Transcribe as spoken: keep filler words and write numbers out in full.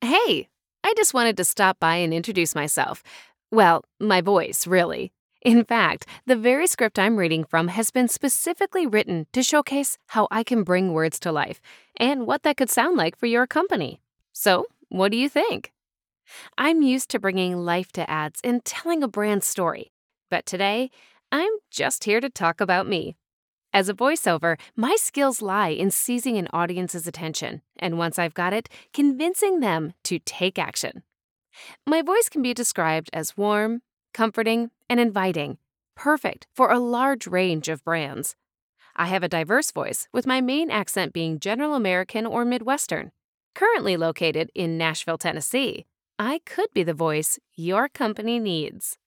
Hey, I just wanted to stop by and introduce myself. Well, my voice, really. In fact, the very script I'm reading from has been specifically written to showcase how I can bring words to life and what that could sound like for your company. So, what do you think? I'm used to bringing life to ads and telling a brand story. But today, I'm just here to talk about me. As a voiceover, my skills lie in seizing an audience's attention, and once I've got it, convincing them to take action. My voice can be described as warm, comforting, and inviting, perfect for a large range of brands. I have a diverse voice, with my main accent being General American or Midwestern. Currently located in Nashville, Tennessee, I could be the voice your company needs.